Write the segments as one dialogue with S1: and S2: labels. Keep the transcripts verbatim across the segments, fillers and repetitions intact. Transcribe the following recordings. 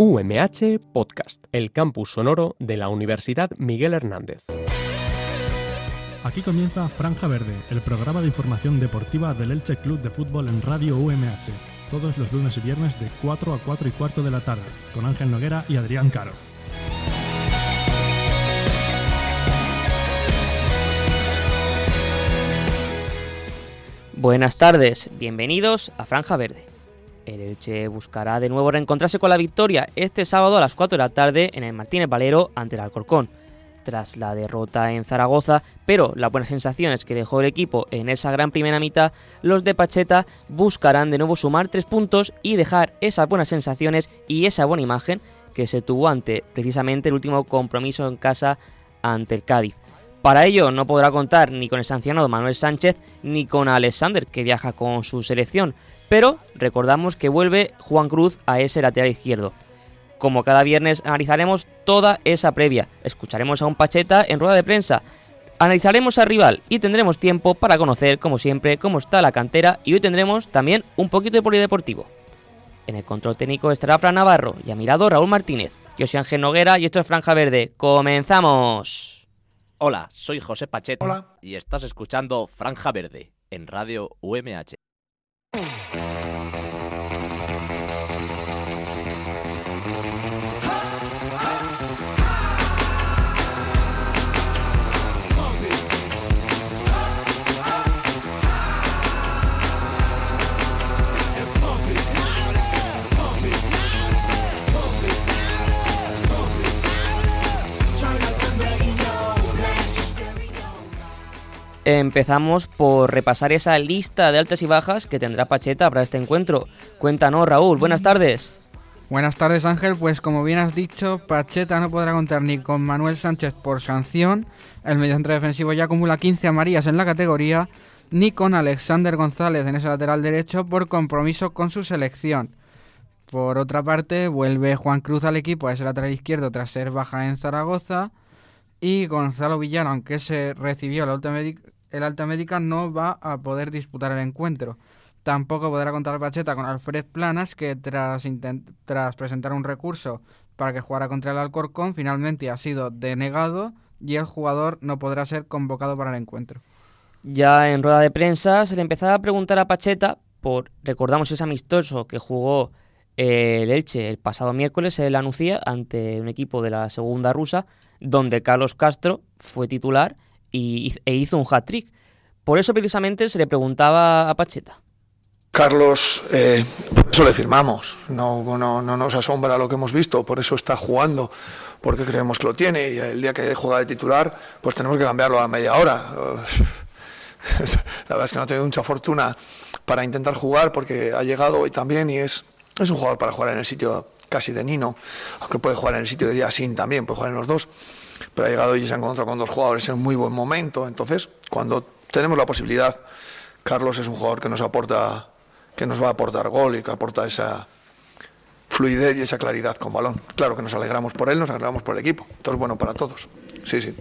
S1: U M H Podcast, el campus sonoro de la Universidad Miguel Hernández.
S2: Aquí comienza Franja Verde, el programa de información deportiva del Elche Club de Fútbol en Radio U M H, todos los lunes y viernes de cuatro a cuatro y cuarto de la tarde, con Ángel Noguera y Adrián Caro.
S3: Buenas tardes, bienvenidos a Franja Verde. El Elche buscará de nuevo reencontrarse con la victoria este sábado a las cuatro de la tarde en el Martínez Valero ante el Alcorcón, tras la derrota en Zaragoza, pero las buenas sensaciones que dejó el equipo en esa gran primera mitad, los de Pacheta buscarán de nuevo sumar tres puntos y dejar esas buenas sensaciones y esa buena imagen que se tuvo ante precisamente el último compromiso en casa ante el Cádiz. Para ello no podrá contar ni con el sancionado Manuel Sánchez ni con Alexander, que viaja con su selección, pero recordamos que vuelve Juan Cruz a ese lateral izquierdo. Como cada viernes analizaremos toda esa previa, escucharemos a un Pacheta en rueda de prensa, analizaremos al rival y tendremos tiempo para conocer, como siempre, cómo está la cantera, y hoy tendremos también un poquito de polideportivo. En el control técnico estará Fran Navarro y a mi lado Raúl Martínez. Yo soy Ángel Noguera y esto es Franja Verde. ¡Comenzamos!
S4: Hola, soy José Pacheta.
S5: Hola.
S4: Y estás escuchando Franja Verde en Radio U M H.
S3: Empezamos por repasar esa lista de altas y bajas que tendrá Pacheta para este encuentro. Cuéntanos, Raúl, buenas tardes.
S5: Buenas tardes, Ángel. Pues como bien has dicho, Pacheta no podrá contar ni con Manuel Sánchez por sanción, el mediocentro defensivo ya acumula quince amarillas en la categoría, ni con Alexander González en ese lateral derecho por compromiso con su selección. Por otra parte, vuelve Juan Cruz al equipo a ese lateral izquierdo tras ser baja en Zaragoza, y Gonzalo Villar, aunque se recibió la alta médica, el alta médica, no va a poder disputar el encuentro. Tampoco podrá contar Pacheta con Alfred Planas, que tras, intent- tras presentar un recurso para que jugara contra el Alcorcón, finalmente ha sido denegado y el jugador no podrá ser convocado para el encuentro.
S3: Ya en rueda de prensa se le empezaba a preguntar a Pacheta por, recordamos ese amistoso que jugó eh, el Elche el pasado miércoles en la Nucía ante un equipo de la segunda rusa, donde Carlos Castro fue titular y, e hizo un hat-trick. Por eso precisamente se le preguntaba a Pacheta.
S6: Carlos, eh, por eso le firmamos, no, no, no nos asombra lo que hemos visto, por eso está jugando, porque creemos que lo tiene, y el día que juega de titular, pues tenemos que cambiarlo a media hora. La verdad es que no ha tenido mucha fortuna para intentar jugar, porque ha llegado hoy también y es, es un jugador para jugar en el sitio casi de Nino, aunque puede jugar en el sitio de Yassin también, puede jugar en los dos, pero ha llegado y se ha encontrado con dos jugadores en muy buen momento. Entonces, cuando tenemos la posibilidad, Carlos es un jugador que nos aporta, que nos va a aportar gol y que aporta esa fluidez y esa claridad con balón. Claro que nos alegramos por él, nos alegramos por el equipo. Todo es bueno para todos. Sí, sí.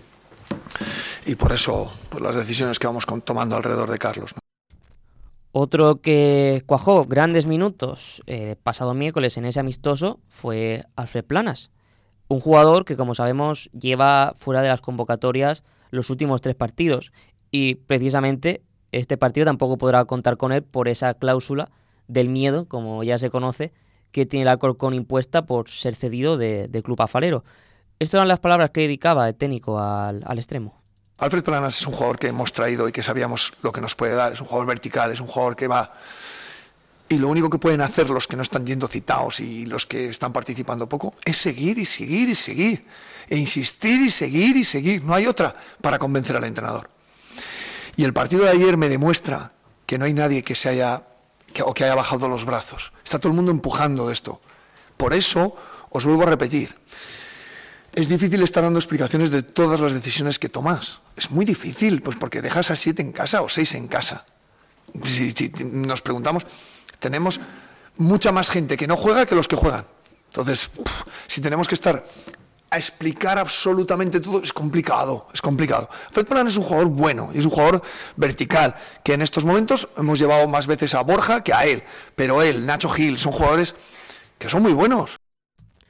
S6: Y por eso, pues, las decisiones que vamos tomando alrededor de Carlos, ¿no?
S3: Otro que cuajó grandes minutos el eh, pasado miércoles en ese amistoso fue Alfred Planas. Un jugador que, como sabemos, lleva fuera de las convocatorias los últimos tres partidos. Y precisamente este partido tampoco podrá contar con él por esa cláusula del miedo, como ya se conoce, que tiene el Alcorcón impuesta por ser cedido de, de club afalero. Estas eran las palabras que dedicaba el técnico al, al extremo.
S6: Alfred Planas es un jugador que hemos traído y que sabíamos lo que nos puede dar. Es un jugador vertical, es un jugador que va... Y lo único que pueden hacer los que no están yendo citados y los que están participando poco es seguir y seguir y seguir. E insistir y seguir y seguir. No hay otra para convencer al entrenador. Y el partido de ayer me demuestra que no hay nadie que se haya que, o que haya bajado los brazos. Está todo el mundo empujando esto. Por eso, os vuelvo a repetir, es difícil estar dando explicaciones de todas las decisiones que tomas. Es muy difícil, pues porque dejas a siete en casa o seis en casa. Si, si nos preguntamos, tenemos mucha más gente que no juega que los que juegan. Entonces, pff, si tenemos que estar a explicar absolutamente todo, es complicado, es complicado. Fred Planas es un jugador bueno, y es un jugador vertical, que en estos momentos hemos llevado más veces a Borja que a él, pero él, Nacho Gil, son jugadores que son muy buenos.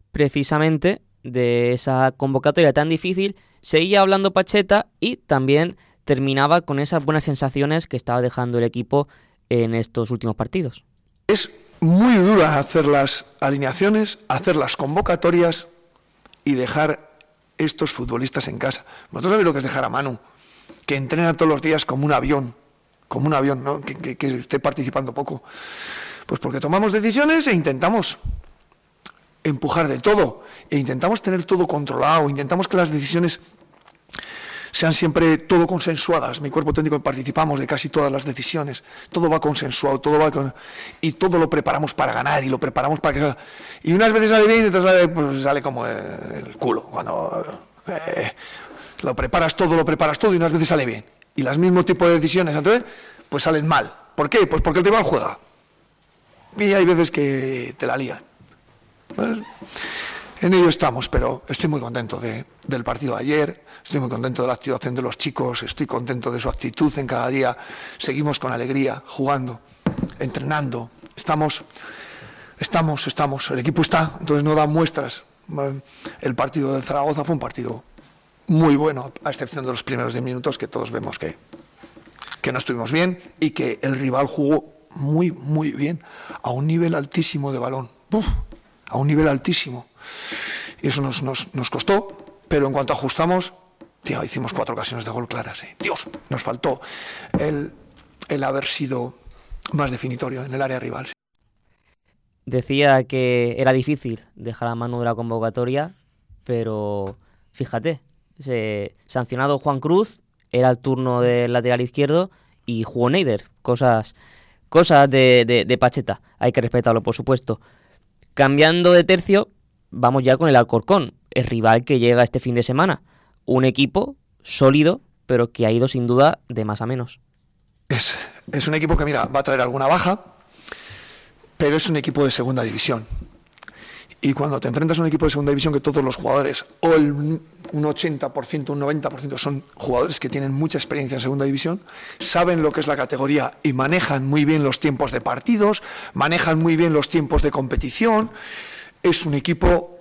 S3: Precisamente de esa convocatoria tan difícil seguía hablando Pacheta y también terminaba con esas buenas sensaciones que estaba dejando el equipo en estos últimos partidos.
S6: Es muy duro hacer las alineaciones, hacer las convocatorias y dejar estos futbolistas en casa. Vosotros sabéis lo que es dejar a Manu, que entrena todos los días como un avión, como un avión, ¿no? que, que, que esté participando poco. Pues porque tomamos decisiones e intentamos empujar de todo, e intentamos tener todo controlado, intentamos que las decisiones sean siempre todo consensuadas. Mi cuerpo técnico participamos de casi todas las decisiones, todo va consensuado, todo va con... y todo lo preparamos para ganar y lo preparamos para que... Y unas veces sale bien y otras sale, pues, sale como el culo, cuando eh, lo preparas todo, lo preparas todo y unas veces sale bien. Y los mismos tipos de decisiones, entonces, pues salen mal. ¿Por qué? Pues porque el rival juega. Y hay veces que te la lían. Pues, en ello estamos, pero estoy muy contento de, del partido de ayer, estoy muy contento de la actuación de los chicos, estoy contento de su actitud en cada día. Seguimos con alegría, jugando, entrenando. Estamos, estamos, estamos. El equipo está, entonces no da muestras. El partido de Zaragoza fue un partido muy bueno, a excepción de los primeros diez minutos, que todos vemos que, que no estuvimos bien y que el rival jugó muy, muy bien, a un nivel altísimo de balón. Uf, a un nivel altísimo. Y eso nos, nos, nos costó, pero en cuanto ajustamos, tío, hicimos cuatro ocasiones de gol claras. ¿eh? Dios, nos faltó el, el haber sido más definitorio en el área rival.
S3: Decía que era difícil dejar a Manu de la convocatoria, pero fíjate, se, sancionado Juan Cruz, era el turno del lateral izquierdo y jugó Neider. Cosas, cosas de, de, de Pacheta, hay que respetarlo, por supuesto. Cambiando de tercio, vamos ya con el Alcorcón, el rival que llega este fin de semana. Un equipo sólido, pero que ha ido sin duda de más a menos.
S6: Es, es un equipo que, mira, va a traer alguna baja, pero es un equipo de segunda división. Y cuando te enfrentas a un equipo de segunda división que todos los jugadores, o el, un ochenta por ciento, un noventa por ciento son jugadores que tienen mucha experiencia en segunda división, saben lo que es la categoría y manejan muy bien los tiempos de partidos, manejan muy bien los tiempos de competición. Es un equipo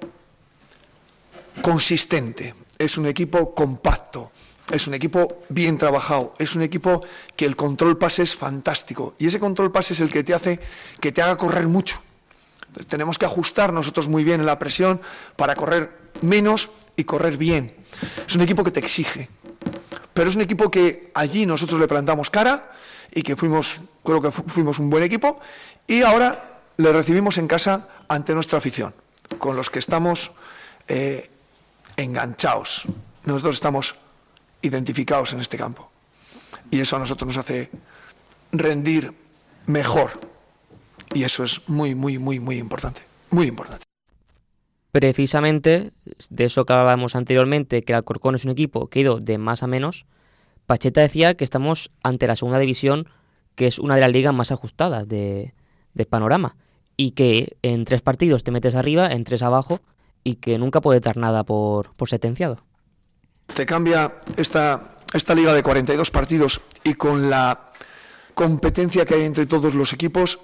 S6: consistente, es un equipo compacto, es un equipo bien trabajado, es un equipo que el control pase es fantástico y ese control pase es el que te hace que te haga correr mucho. Tenemos que ajustar nosotros muy bien en la presión para correr menos y correr bien. Es un equipo que te exige, pero es un equipo que allí nosotros le plantamos cara y que fuimos, creo que fuimos un buen equipo y ahora le recibimos en casa ante nuestra afición, con los que estamos eh, enganchados. Nosotros estamos identificados en este campo y eso a nosotros nos hace rendir mejor. Y eso es muy, muy, muy, muy importante. Muy importante.
S3: Precisamente, de eso que hablábamos anteriormente, que el Alcorcón es un equipo que ha ido de más a menos, Pacheta decía que estamos ante la segunda división, que es una de las ligas más ajustadas de, del panorama, y que en tres partidos te metes arriba, en tres abajo, y que nunca puedes dar nada por, por sentenciado.
S6: Te cambia esta, esta liga de cuarenta y dos partidos y con la competencia que hay entre todos los equipos.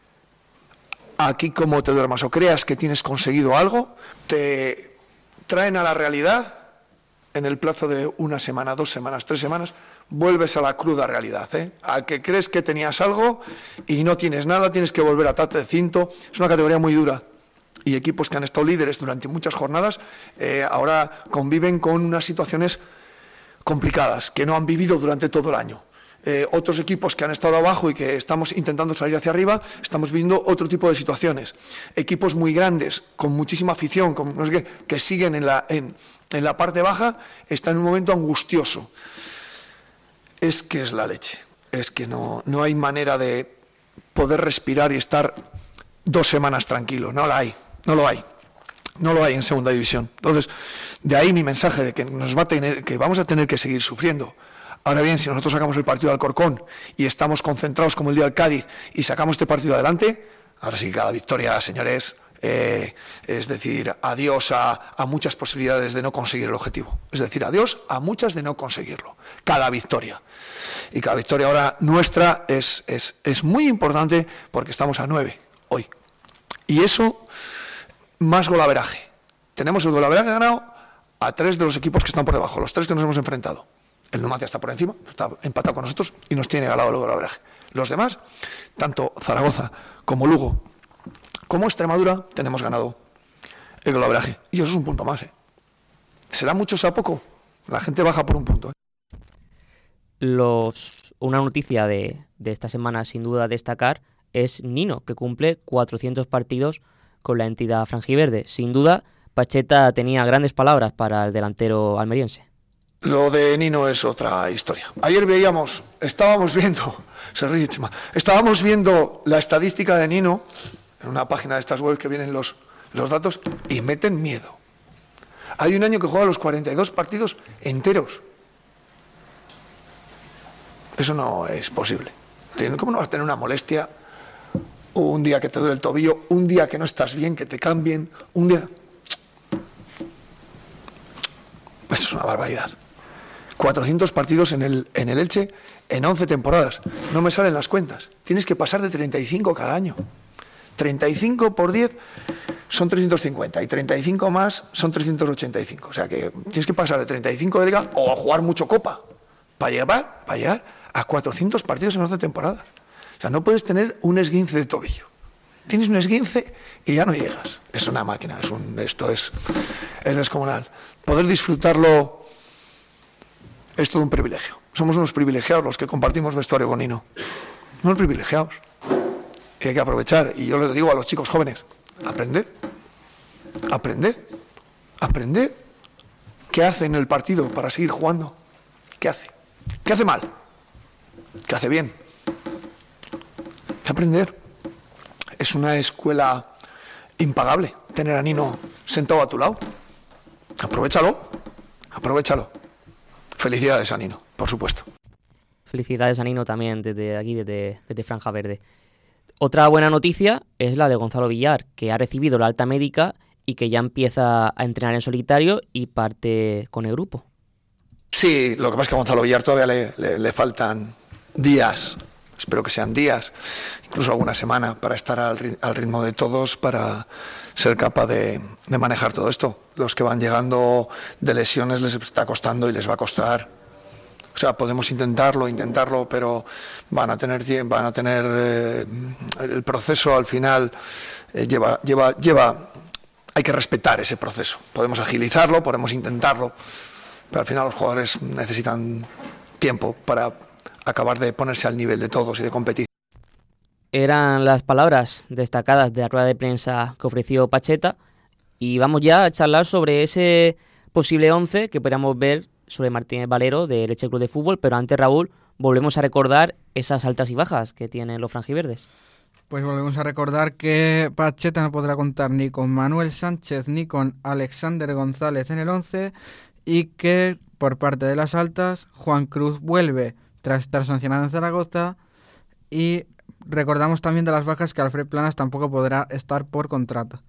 S6: Aquí, como te duermas o creas que tienes conseguido algo, te traen a la realidad en el plazo de una semana, dos semanas, tres semanas, vuelves a la cruda realidad, ¿eh? A que crees que tenías algo y no tienes nada, tienes que volver a tate de cinto. Es una categoría muy dura y equipos que han estado líderes durante muchas jornadas eh, ahora conviven con unas situaciones complicadas que no han vivido durante todo el año. Eh, otros equipos que han estado abajo y que estamos intentando salir hacia arriba, estamos viviendo otro tipo de situaciones. Equipos muy grandes, con muchísima afición, con, no sé qué, que siguen en la, en, en la parte baja, están en un momento angustioso. Es que es la leche. Es que no, no hay manera de poder respirar y estar dos semanas tranquilo. No la hay, no lo hay. No lo hay en segunda división. Entonces, de ahí mi mensaje de que nos va a tener, que vamos a tener que seguir sufriendo. Ahora bien, si nosotros sacamos el partido de Alcorcón y estamos concentrados como el día del Cádiz y sacamos este partido adelante, ahora sí, cada victoria, señores, eh, es decir, adiós a, a muchas posibilidades de no conseguir el objetivo. Es decir, adiós a muchas de no conseguirlo. Cada victoria. Y cada victoria ahora nuestra es, es, es muy importante porque estamos a nueve hoy. Y eso más golaveraje. Tenemos el golaveraje ganado a tres de los equipos que están por debajo, los tres que nos hemos enfrentado. El Numancia está por encima, está empatado con nosotros y nos tiene ganado el golaveraje. Los demás, tanto Zaragoza como Lugo como Extremadura, tenemos ganado el golaveraje. Y eso es un punto más, ¿eh? ¿Será mucho o sea poco? La gente baja por un punto, ¿eh?
S3: Los, una noticia de, de esta semana sin duda a destacar es Nino, que cumple cuatrocientos partidos con la entidad franjiverde. Sin duda, Pacheta tenía grandes palabras para el delantero almeriense.
S6: Lo de Nino es otra historia. Ayer veíamos, estábamos viendo, se ríe Chema, estábamos viendo la estadística de Nino en una página de estas web que vienen los, los datos y meten miedo. Hay un año que juega los cuarenta y dos partidos enteros. Eso no es posible. ¿Cómo no vas a tener una molestia? Un día que te duele el tobillo, un día que no estás bien, que te cambien, un día... Esto es una barbaridad. cuatrocientos partidos en el, en el Elche en once temporadas. No me salen las cuentas. Tienes que pasar de treinta y cinco cada año. treinta y cinco por diez son trescientos cincuenta y treinta y cinco más son trescientos ochenta y cinco. O sea que tienes que pasar de treinta y cinco de liga o a jugar mucho copa para llegar, para llegar a cuatrocientos partidos en once temporadas. O sea, no puedes tener un esguince de tobillo. Tienes un esguince y ya no llegas. Es una máquina, es un, esto es, es descomunal. Poder disfrutarlo es todo un privilegio. Somos unos privilegiados los que compartimos vestuario con Nino. Unos privilegiados. Y hay que aprovechar. Y yo les digo a los chicos jóvenes, aprended, aprended, aprended. ¿Qué hace en el partido para seguir jugando? ¿Qué hace? ¿Qué hace mal? ¿Qué hace bien? Hay que aprender. Es una escuela impagable tener a Nino sentado a tu lado. Aprovechalo, aprovechalo. Felicidades a Nino, por supuesto.
S3: Felicidades a Nino también desde aquí, desde, desde Franja Verde. Otra buena noticia es la de Gonzalo Villar, que ha recibido la alta médica y que ya empieza a entrenar en solitario y parte con el grupo.
S6: Sí, lo que pasa es que a Gonzalo Villar todavía le, le, le faltan días, espero que sean días, incluso alguna semana, para estar al, al ritmo de todos, para ser capaz de, de manejar todo esto. Los que van llegando de lesiones les está costando y les va a costar. O sea, podemos intentarlo, intentarlo, pero van a tener tiempo, van a tener eh, el proceso al final eh, lleva, lleva, lleva, hay que respetar ese proceso. Podemos agilizarlo, podemos intentarlo, pero al final los jugadores necesitan tiempo para acabar de ponerse al nivel de todos y de competir.
S3: Eran las palabras destacadas de la rueda de prensa que ofreció Pacheta y vamos ya a charlar sobre ese posible once que podríamos ver sobre Martínez Valero del Elche Club de Fútbol, pero antes, Raúl, volvemos a recordar esas altas y bajas que tienen los franjiverdes.
S5: Pues volvemos a recordar que Pacheta no podrá contar ni con Manuel Sánchez ni con Alexander González en el once y que por parte de las altas Juan Cruz vuelve tras estar sancionado en Zaragoza y recordamos también de las bajas que Alfred Planas tampoco podrá estar por contrato.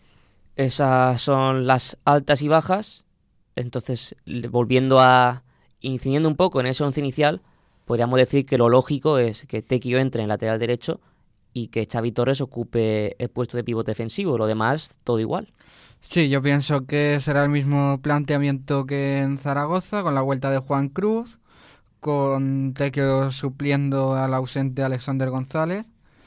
S3: Esas son las altas y bajas. Entonces, volviendo a incidiendo un poco en ese once inicial, podríamos decir que lo lógico es que Tequio entre en lateral derecho y que Xavi Torres ocupe el puesto de pivote defensivo. Lo demás, todo igual.
S5: Sí, yo pienso que será el mismo planteamiento que en Zaragoza, con la vuelta de Juan Cruz, con Tequio supliendo al ausente Alexander González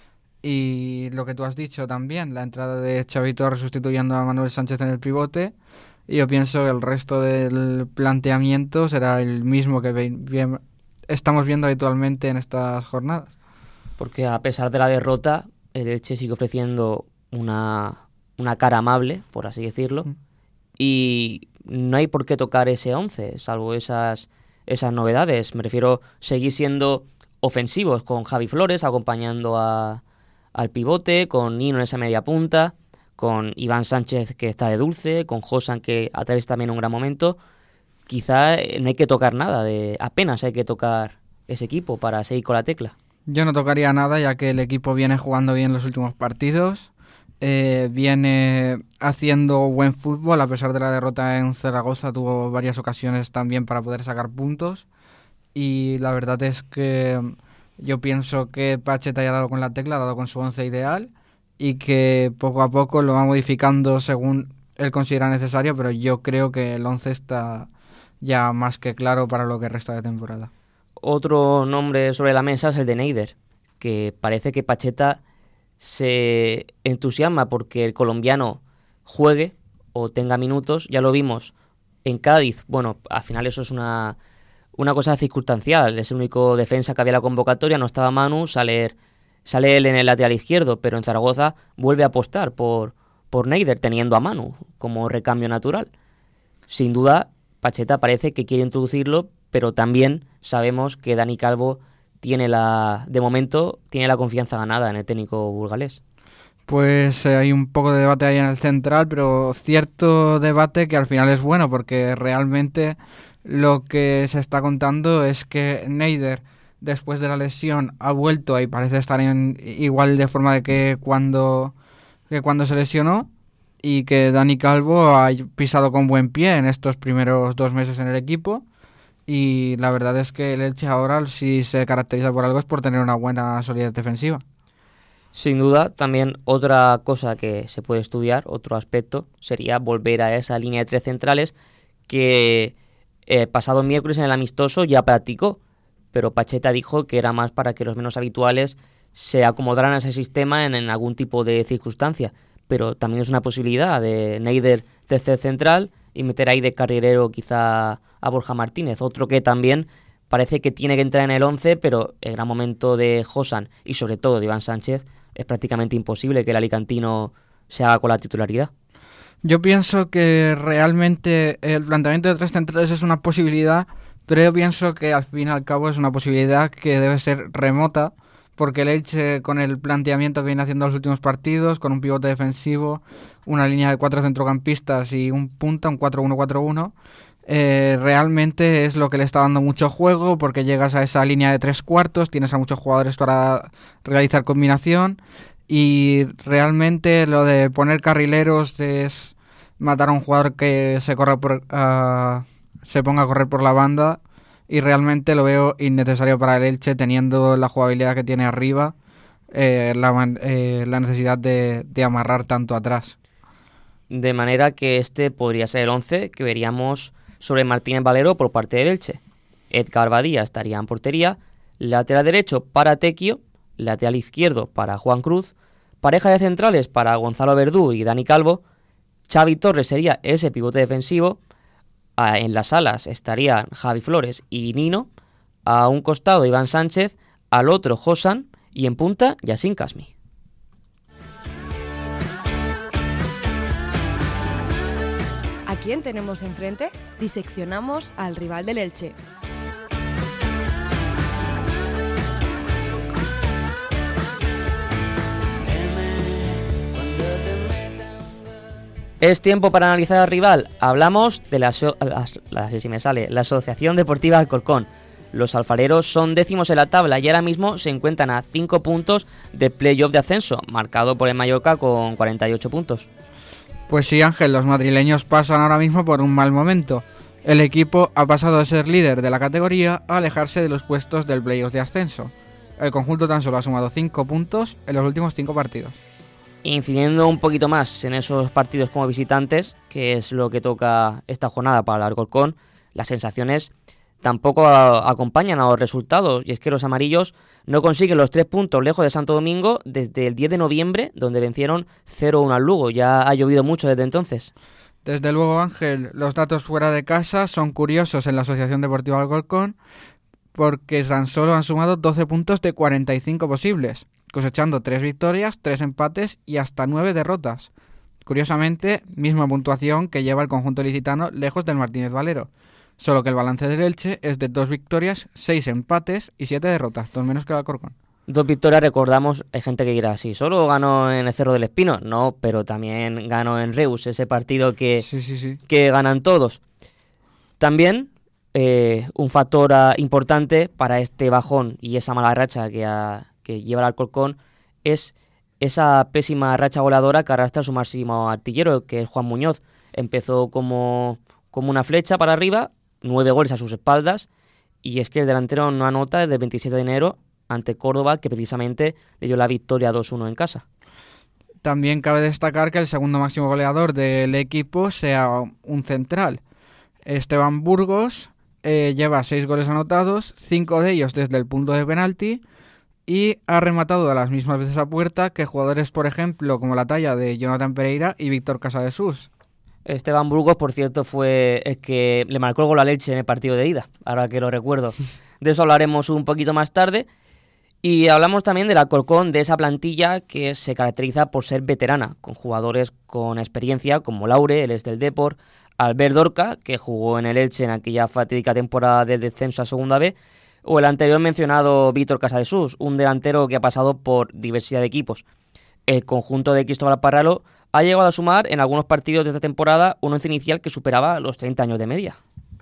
S5: y lo que tú has dicho también, la entrada de Xavi Torres sustituyendo a Manuel Sánchez en el pivote. Y yo pienso que el resto del planteamiento será el mismo que ve, bien, estamos viendo habitualmente en estas jornadas.
S3: Porque a pesar de la derrota, el Elche sigue ofreciendo una, una cara amable, por así decirlo, mm. y no hay por qué tocar ese once, salvo esas, esas novedades. Me refiero a seguir siendo ofensivos, con Javi Flores acompañando a, al pivote, con Nino en esa media punta, con Iván Sánchez que está de dulce, con Josan que atraviesa también un gran momento. Quizá no hay que tocar nada, de apenas hay que tocar ese equipo para seguir con la tecla.
S5: Yo no tocaría nada ya que el equipo viene jugando bien los últimos partidos, eh, viene haciendo buen fútbol a pesar de la derrota en Zaragoza, tuvo varias ocasiones también para poder sacar puntos y la verdad es que yo pienso que Pacheta ya ha dado con la tecla, ha dado con su once ideal. y que poco a poco lo va modificando según él considera necesario, pero yo creo que el once está ya más que claro para lo que resta de temporada.
S3: Otro nombre sobre la mesa es el de Neider, que parece que Pacheta se entusiasma porque el colombiano juegue o tenga minutos. Ya lo vimos en Cádiz. Bueno, al final eso es una, una cosa circunstancial. Es el único defensa que había en la convocatoria. No estaba Manu, sale, sale él en el lateral izquierdo, pero en Zaragoza vuelve a apostar por, por Neider, teniendo a Manu como recambio natural. Sin duda, Pacheta parece que quiere introducirlo, pero también sabemos que Dani Calvo tiene la, de momento, tiene la confianza ganada en el técnico burgalés.
S5: Pues eh, hay un poco de debate ahí en el central, pero cierto debate que al final es bueno, porque realmente lo que se está contando es que Neider, después de la lesión, ha vuelto y parece estar en igual de forma de que cuando, que cuando se lesionó, y que Dani Calvo ha pisado con buen pie en estos primeros dos meses en el equipo. Y la verdad es que el Elche ahora, si se caracteriza por algo, es por tener una buena solidez defensiva.
S3: Sin duda, también otra cosa que se puede estudiar, otro aspecto, sería volver a esa línea de tres centrales que eh, pasado miércoles en el amistoso ya practicó, pero Pacheta dijo que era más para que los menos habituales se acomodaran a ese sistema en, en algún tipo de circunstancia. Pero también es una posibilidad de Neider tercer central y meter ahí de carrilero quizá a Borja Martínez, otro que también parece que tiene que entrar en el once, pero el gran momento de Josan y sobre todo de Iván Sánchez es prácticamente imposible que el alicantino se haga con la titularidad.
S5: Yo pienso que realmente el planteamiento de tres centrales es una posibilidad, pero yo pienso que al fin y al cabo es una posibilidad que debe ser remota, porque el Elche, con el planteamiento que viene haciendo los últimos partidos, con un pivote defensivo, una línea de cuatro centrocampistas y un punta, un cuatro uno cuatro uno, eh, realmente es lo que le está dando mucho juego, porque llegas a esa línea de tres cuartos, tienes a muchos jugadores para realizar combinación, y realmente lo de poner carrileros es matar a un jugador que se corra por, uh, se ponga a correr por la banda. Y realmente lo veo innecesario para el Elche, teniendo la jugabilidad que tiene arriba, eh, la, eh, la necesidad de, de amarrar tanto atrás.
S3: De manera que este podría ser el once que veríamos sobre Martínez Valero por parte del Elche. Edgar Badía estaría en portería, lateral derecho para Tequio, lateral izquierdo para Juan Cruz, pareja de centrales para Gonzalo Verdú y Dani Calvo, Xavi Torres sería ese pivote defensivo. En las alas estarían Javi Flores y Nino, a un costado Iván Sánchez, al otro Josan y en punta Yassin Kasmi.
S7: ¿A quién tenemos enfrente? Diseccionamos al rival del Elche.
S3: Es tiempo para analizar al rival. Hablamos de la, so- la, la, si me sale, la Asociación Deportiva Alcorcón. Los alfareros son décimos en la tabla y ahora mismo se encuentran a cinco puntos de playoff de ascenso, marcado por el Mallorca con cuarenta y ocho puntos.
S5: Pues sí, Ángel, los madrileños pasan ahora mismo por un mal momento. El equipo ha pasado de ser líder de la categoría a alejarse de los puestos del playoff de ascenso. El conjunto tan solo ha sumado cinco puntos en los últimos cinco partidos.
S3: Incidiendo un poquito más en esos partidos como visitantes, que es lo que toca esta jornada para el Alcorcón, las sensaciones tampoco a- acompañan a los resultados, y es que los amarillos no consiguen los tres puntos lejos de Santo Domingo desde el diez de noviembre, donde vencieron cero uno al Lugo. Ya ha llovido mucho desde entonces.
S5: Desde luego, Ángel, los datos fuera de casa son curiosos en la Asociación Deportiva Alcorcón, porque tan solo han sumado doce puntos de cuarenta y cinco posibles, cosechando tres victorias, tres empates y hasta nueve derrotas. Curiosamente, misma puntuación que lleva el conjunto licitano lejos del Martínez Valero, solo que el balance del Elche es de dos victorias, seis empates y siete derrotas, dos menos que el Alcorcón.
S3: Dos victorias, recordamos, hay gente que dirá, sí, solo ganó en el Cerro del Espino. No, pero también ganó en Reus, ese partido que,
S5: Sí, sí, sí.
S3: que ganan todos. También eh, un factor uh, importante para este bajón y esa mala racha que, uh, que lleva el Alcorcón es esa pésima racha goleadora que arrastra su máximo artillero, que es Juan Muñoz. Empezó como, como una flecha para arriba, nueve goles a sus espaldas, y es que el delantero no anota desde el veintisiete de enero ante Córdoba, que precisamente le dio la victoria dos uno en casa.
S5: también cabe destacar que el segundo máximo goleador del equipo sea un central. Esteban Burgos eh, lleva seis goles anotados, cinco de ellos desde el punto de penalti, y ha rematado a las mismas veces a puerta que jugadores, por ejemplo, como la talla de Jonathan Pereira y Víctor Casadesús.
S3: Esteban Burgos, por cierto, fue el que le marcó el gol al Elche en el partido de ida, ahora que lo recuerdo. De eso hablaremos un poquito más tarde. Y hablamos también del Alcorcón, de esa plantilla que se caracteriza por ser veterana, con jugadores con experiencia como Laure, él es del Depor, Albert Dorca, que jugó en el Elche en aquella fatídica temporada del descenso a Segunda B, o el anterior mencionado Víctor Casadesús, un delantero que ha pasado por diversidad de equipos. El conjunto de Cristóbal Parralo ha llegado a sumar en algunos partidos de esta temporada un once inicial que superaba los treinta años de media.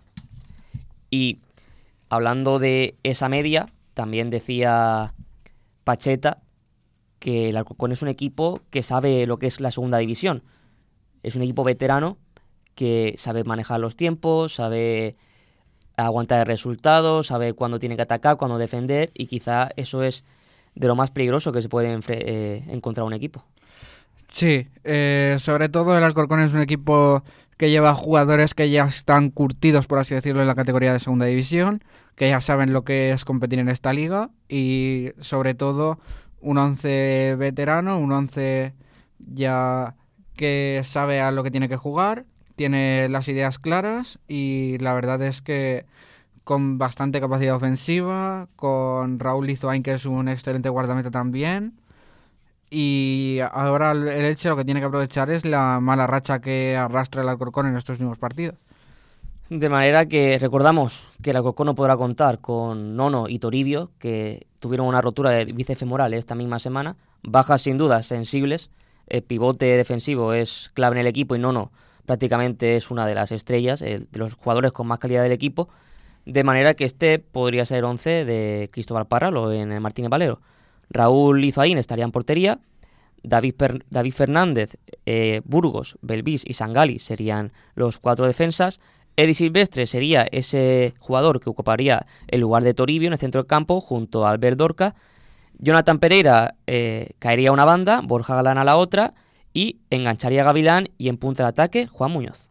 S3: Y hablando de esa media, también decía Pacheta que el Alcorcón es un equipo que sabe lo que es la segunda división. Es un equipo veterano que sabe manejar los tiempos, sabe aguantar el resultado, sabe cuándo tiene que atacar, cuándo defender, y quizá eso es de lo más peligroso que se puede enfre- eh, encontrar un equipo.
S5: Sí, eh, sobre todo el Alcorcón es un equipo que lleva jugadores que ya están curtidos, por así decirlo, en la categoría de segunda división, que ya saben lo que es competir en esta liga, y sobre todo un once veterano, un once ya que sabe a lo que tiene que jugar, tiene las ideas claras, y la verdad es que con bastante capacidad ofensiva, con Raúl Lizoain, que es un excelente guardameta también. Y ahora el Elche lo que tiene que aprovechar es la mala racha que arrastra el Alcorcón en estos últimos partidos.
S3: De manera que recordamos que el Alcorcón no podrá contar con Nono y Toribio, que tuvieron una rotura de bíceps femoral esta misma semana. Bajas sin duda sensibles. El pivote defensivo es clave en el equipo y Nono prácticamente es una de las estrellas, el, de los jugadores con más calidad del equipo. De manera que este podría ser once de Cristóbal Parralo en el Martínez Valero. Raúl Lizoain estaría en portería, David, per- David Fernández, eh, Burgos, Belvis y Sangali serían los cuatro defensas. Eddie Silvestre sería ese jugador que ocuparía el lugar de Toribio en el centro del campo junto a Albert Dorca. Jonathan Pereira eh, caería a una banda, Borja Galán a la otra, y engancharía a Gavilán, y en punta de ataque Juan Muñoz.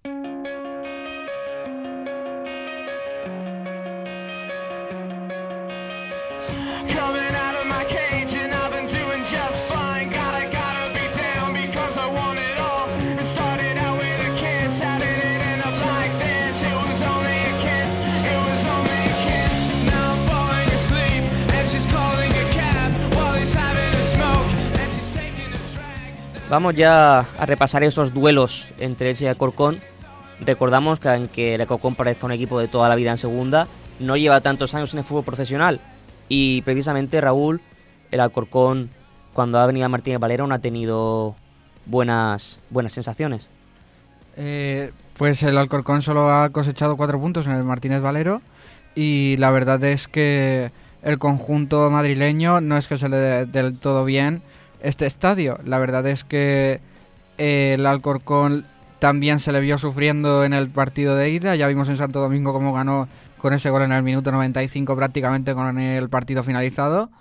S3: Vamos ya a repasar esos duelos entre Elche y Alcorcón. Recordamos que aunque el Alcorcón parezca un equipo de toda la vida en segunda, no lleva tantos años en el fútbol profesional. Y precisamente Raúl, el Alcorcón, cuando ha venido a Martínez Valero, no ha tenido buenas, buenas sensaciones.
S5: Eh, pues el Alcorcón solo ha cosechado cuatro puntos en el Martínez Valero, y la verdad es que el conjunto madrileño no es que se le dé del todo bien este estadio. La verdad es que eh, el Alcorcón también se le vio sufriendo en el partido de ida. Ya vimos en Santo Domingo cómo ganó con ese gol en el minuto noventa y cinco, prácticamente con el partido finalizado.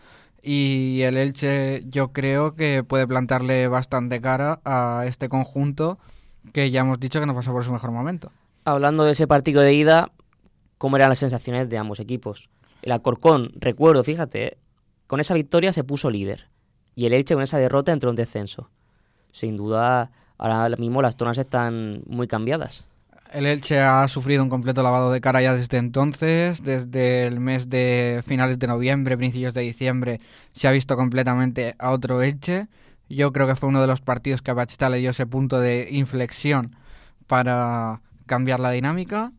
S5: Y el Elche yo creo que puede plantarle bastante cara a este conjunto, que ya hemos dicho que no pasa por su mejor momento.
S3: Hablando de ese partido de ida, ¿cómo eran las sensaciones de ambos equipos? El Alcorcón, recuerdo, fíjate, con esa victoria se puso líder. Y el Elche con esa derrota entró en descenso. Sin duda, ahora mismo las tornas están muy cambiadas.
S5: El Elche ha sufrido un completo lavado de cara ya desde entonces. Desde el mes de finales de noviembre, principios de diciembre, se ha visto completamente a otro Elche. Yo creo que fue uno de los partidos que a Pacheta le dio ese punto de inflexión para cambiar la dinámica.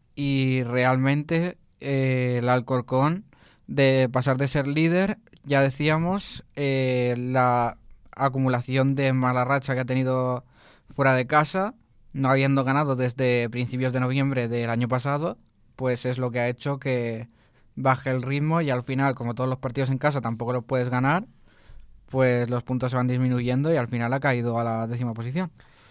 S5: Y realmente eh, el Alcorcón, de pasar de ser líder, ya decíamos, eh, la acumulación de mala racha que ha tenido fuera de casa, no habiendo ganado desde principios de noviembre del año pasado, pues es lo que ha hecho que baje el ritmo, y al final, como todos los partidos en casa tampoco los puedes ganar, pues los puntos se van disminuyendo y al final ha caído a la décima posición.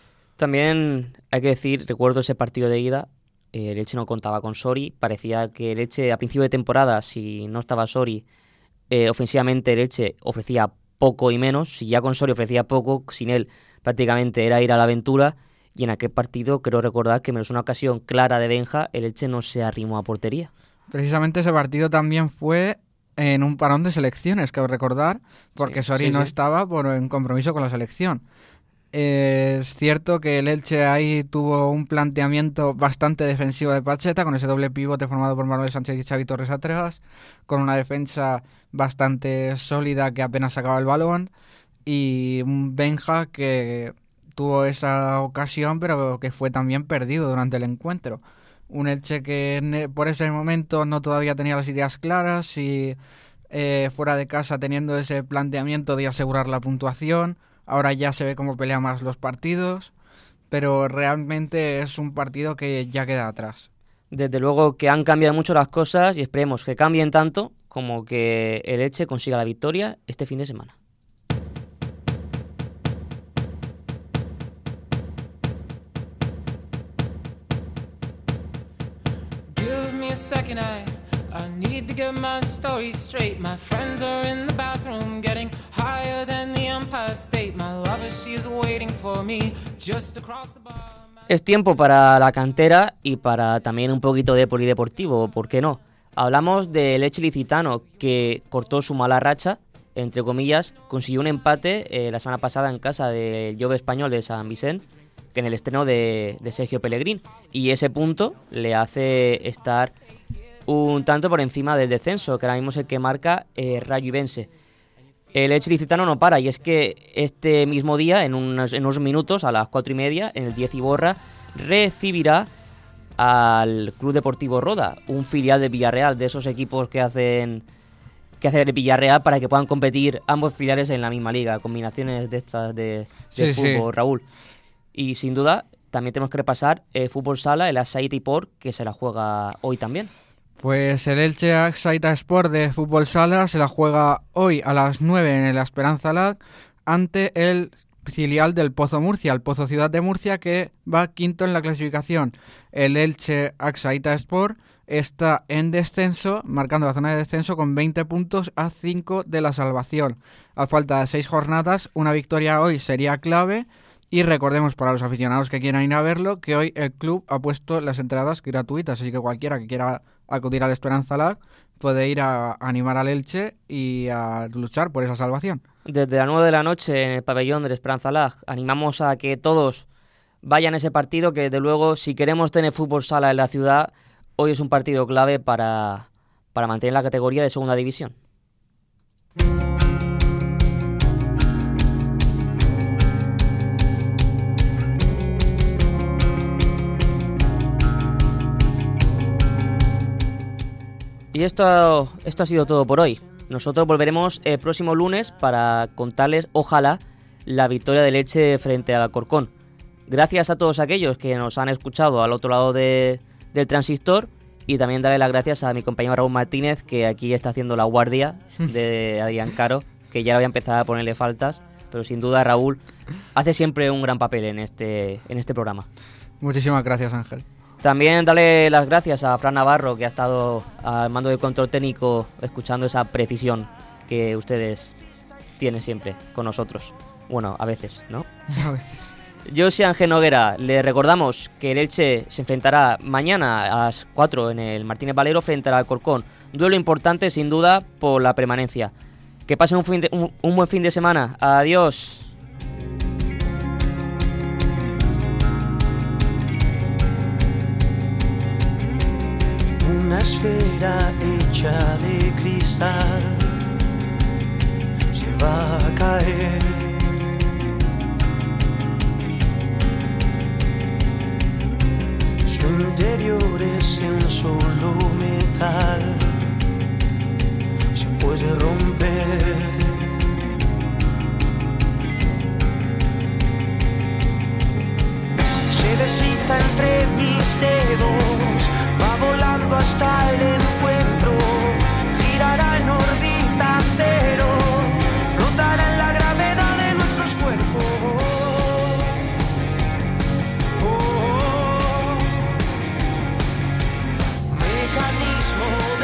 S3: También hay que decir, recuerdo ese partido de ida, eh, el Elche no contaba con Sori, parecía que el Elche a principio de temporada, si no estaba Sori, Eh, ofensivamente el Elche ofrecía poco y menos. Si ya con Soria ofrecía poco, sin él prácticamente era ir a la aventura. Y en aquel partido creo recordar que menos una ocasión clara de Benja, el Elche no se arrimó a portería.
S5: Precisamente ese partido también fue en un parón de selecciones, que recordar, porque
S3: Sí,
S5: Soria
S3: sí,
S5: no
S3: sí.
S5: estaba por un compromiso con la selección. Eh, es cierto que el Elche ahí tuvo un planteamiento bastante defensivo de Pacheta, con ese doble pivote formado por Manuel Sánchez y Xavi Torres Atregas, con una defensa bastante sólida que apenas sacaba el balón, y un Benja que tuvo esa ocasión, pero que fue también perdido durante el encuentro. Un Elche que ne- por ese momento no todavía tenía las ideas claras y eh, fuera de casa teniendo ese planteamiento de asegurar la puntuación. Ahora ya se ve cómo pelea más los partidos, pero realmente es un partido que ya queda atrás.
S3: Desde luego que han cambiado mucho las cosas y esperemos que cambien tanto como que el Elche consiga la victoria este fin de semana.
S8: Give me a second, I, I need to get my story straight. My friends are in the bathroom getting higher than the Empire State. My lover, she's waiting for me just across the bar.
S3: Es tiempo para la cantera y para también un poquito de polideportivo, ¿por qué no? Hablamos del Elche Licitano, que cortó su mala racha, entre comillas, consiguió un empate eh, la semana pasada en casa del Jove Español de San Vicente, que en el estreno de, de Sergio Pellegrín, y ese punto le hace estar un tanto por encima del descenso, que ahora mismo es el que marca eh, Rayo Ibense. El Elche Licitano no para, y es que este mismo día, en unos, en unos minutos, a las cuatro y media, en el diez Iborra, recibirá al Club Deportivo Roda, un filial de Villarreal, de esos equipos que hacen que hace el Villarreal para que puedan competir ambos filiales en la misma liga, combinaciones de estas de, de
S5: Sí,
S3: fútbol,
S5: sí.
S3: Raúl. Y sin duda, también tenemos que repasar el fútbol sala, el Asaita Sport, que se la juega hoy también.
S5: Pues el Elche Asaita Sport de fútbol sala se la juega hoy a las nueve en el Esperanza Lag ante el filial del Pozo Murcia, el Pozo Ciudad de Murcia, que va quinto en la clasificación. El Elche Asaita Sport está en descenso, marcando la zona de descenso con veinte puntos a cinco de la salvación. A falta de seis jornadas, una victoria hoy sería clave. Y recordemos para los aficionados que quieran ir a verlo que hoy el club ha puesto las entradas gratuitas, así que cualquiera que quiera acudir al Esperanza Lag puede ir a animar al Elche y a luchar por esa salvación.
S3: Desde las nueve de la noche en el pabellón del Esperanza Lag animamos a que todos vayan a ese partido, que desde luego si queremos tener fútbol sala en la ciudad, hoy es un partido clave para, para mantener la categoría de segunda división. Y esto, esto ha sido todo por hoy. Nosotros volveremos el próximo lunes para contarles, ojalá, la victoria del Elche frente al Alcorcón. Gracias a todos aquellos que nos han escuchado al otro lado de, del transistor, y también darle las gracias a mi compañero Raúl Martínez, que aquí está haciendo la guardia de Adrián Caro, que ya voy a empezar a ponerle faltas, pero sin duda Raúl hace siempre un gran papel en este, en este programa.
S5: Muchísimas gracias, Ángel.
S3: También darle las gracias a Fran Navarro, que ha estado al mando del control técnico escuchando esa precisión que ustedes tienen siempre con nosotros. Bueno, a veces, ¿no?
S5: A veces.
S3: Yo soy Ángel Noguera. Le recordamos que el Elche se enfrentará mañana a las cuatro en el Martínez Valero frente al Alcorcón. Duelo importante, sin duda, por la permanencia. Que pasen un, fin de, un, un buen fin de semana. Adiós.
S9: Una esfera hecha de cristal se va a caer. Su interior es un solo metal, se puede romper. Se desliza entre mis dedos, va volando hasta el encuentro, girará en órbita cero, flotará en la gravedad de nuestros cuerpos. Oh, oh, oh. Mecanismo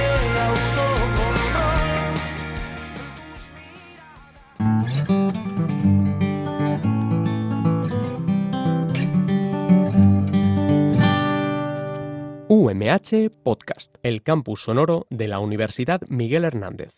S1: U M H Podcast, el campus sonoro de la Universidad Miguel Hernández.